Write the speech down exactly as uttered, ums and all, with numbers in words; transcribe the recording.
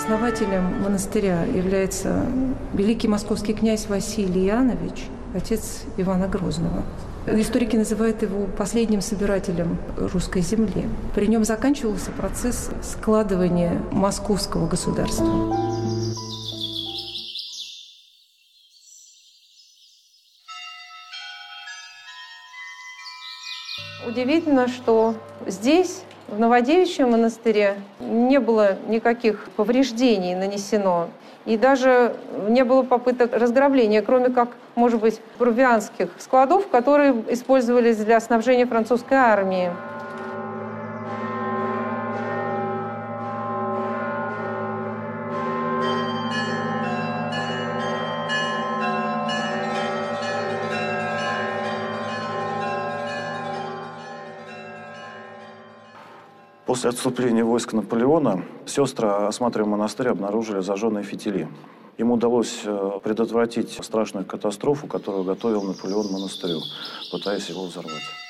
Основателем монастыря является великий московский князь Василий Иоаннович, отец Ивана Грозного. Историки называют его последним собирателем русской земли. При нем заканчивался процесс складывания московского государства. Удивительно, что здесь, в Новодевичьем монастыре, не было никаких повреждений нанесено. И даже не было попыток разграбления, кроме как, может быть, провианских складов, которые использовались для снабжения французской армии. После отступления войск Наполеона сестры, осматривая монастырь, обнаружили зажженные фитили. Им удалось предотвратить страшную катастрофу, которую готовил Наполеон монастырю, пытаясь его взорвать.